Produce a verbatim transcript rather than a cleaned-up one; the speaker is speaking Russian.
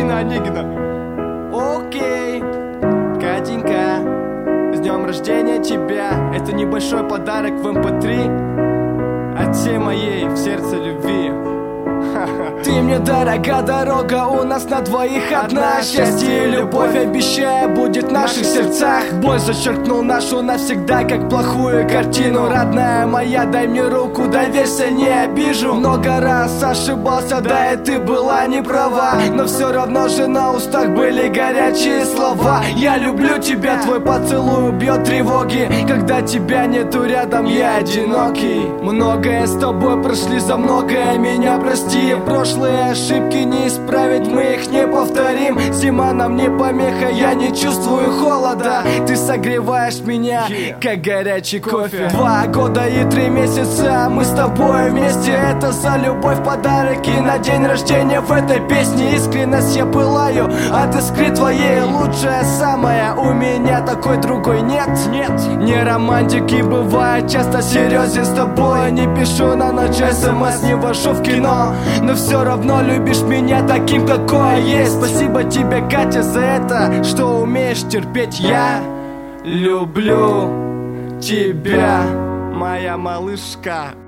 Нина Онегина. Окей, Катенька, с днем рождения тебя. Это небольшой подарок в эм пэ три от всей моей в сердце любви. Ты мне дорога дорога, у нас на двоих одна. Счастье и любовь, обещаю, будет в наших сердцах. Бой зачеркнул нашу навсегда, как плохую картину. Родная моя, дай мне руку, доверься, не обижу. Много раз ошибался, да и ты была не права, но все равно же на устах были горячие слова. Я люблю тебя, твой поцелуй убьет тревоги. Когда тебя нету рядом, я одинокий. Многое с тобой прошли, за многое меня прости. Прошлые ошибки не исправить, мы их не повторим. Зима нам не помеха, я не чувствую холода. Ты согреваешь меня, как горячий кофе. Два года и три месяца мы с тобой вместе. Это за любовь подарок и на день рождения. В этой песне искренность я пылаю от искры твоей. Лучшая самая, у меня такой другой нет. Нет, не романтики бывает часто серьезен с тобой. Не пишу на ночь смс, не вожу в кино, но все равно любишь меня таким, какой есть. Спасибо тебе, Катя, за это, что умеешь терпеть. Я люблю тебя, моя малышка.